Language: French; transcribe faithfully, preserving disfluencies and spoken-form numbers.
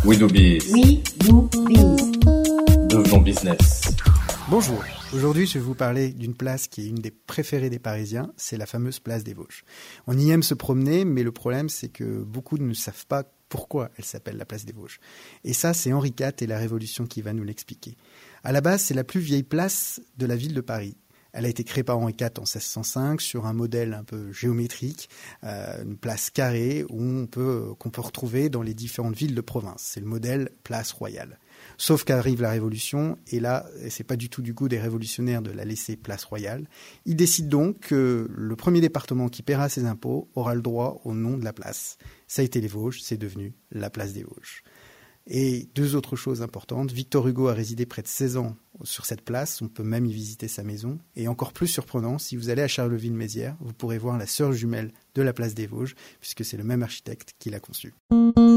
We do biz. We do biz. Devenons business. Bonjour, aujourd'hui je vais vous parler d'une place qui est une des préférées des Parisiens, c'est la fameuse place des Vosges. On y aime se promener, mais le problème c'est que beaucoup ne savent pas pourquoi elle s'appelle la place des Vosges. Et ça, c'est Henri quatre et la Révolution qui va nous l'expliquer. À la base, c'est la plus vieille place de la ville de Paris. Elle a été créée par Henri quatre en seize cent cinq sur un modèle un peu géométrique, euh, une place carrée où on peut, qu'on peut retrouver dans les différentes villes de province. C'est le modèle place royale. Sauf qu'arrive la Révolution, et là, c'est pas du tout du goût des révolutionnaires de la laisser place royale. Ils décident donc que le premier département qui paiera ses impôts aura le droit au nom de la place. Ça a été les Vosges, c'est devenu la place des Vosges. Et deux autres choses importantes, Victor Hugo a résidé près de seize ans sur cette place, on peut même y visiter sa maison. Et encore plus surprenant, si vous allez à Charleville-Mézières, vous pourrez voir la sœur jumelle de la place des Vosges, puisque c'est le même architecte qui l'a conçue.